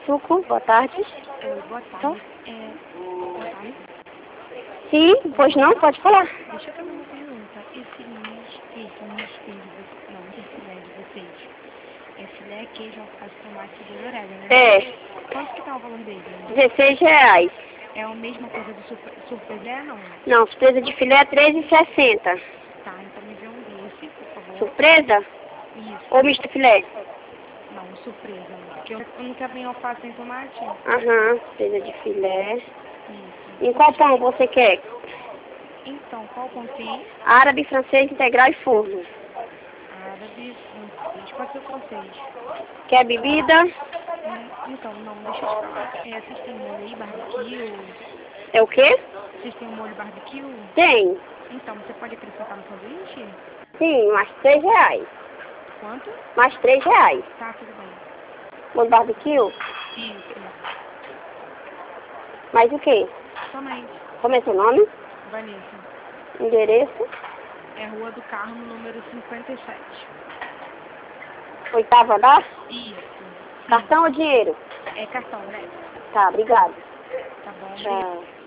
suco, boa tarde. Oi, boa tarde. Boa tarde. Sim, pois não, pode falar. Deixa eu fazer uma pergunta. Esse filé de vocês, é filé, queijo, alface, tomate, cebola, orégano, né? É, Quanto que tá o valor dele? R$16. É a mesma coisa do surpresa, não? Não, surpresa de filé é R$13,60. Tá, então me vê um desse, por favor. Surpresa Isso. ou misto filé? Não, surpresa. Porque eu não quero nem alface sem tomate. Aham, surpresa de filé. Isso. Em qual pão você quer? Então, qual pão tem? Árabe, francês, integral e forno. Árabe, francês. Pode ser o francês. Quer bebida? Então, não, deixa eu te falar. Vocês têm molho aí, barbecue? É o quê? Vocês têm um molho barbecue? Tem. Então, você pode acrescentar no sanduíche? Sim, mais R$3. Quanto? Mais R$3. Tá, tudo bem. Molho barbecue? Isso. Mais o quê? Somente. Como é seu nome? Vanessa. Endereço? É Rua do Carmo, número 57. Oitavo andar? Isso. Sim. Cartão ou dinheiro? É cartão, né? Tá, obrigado. Tá bom. Tchau.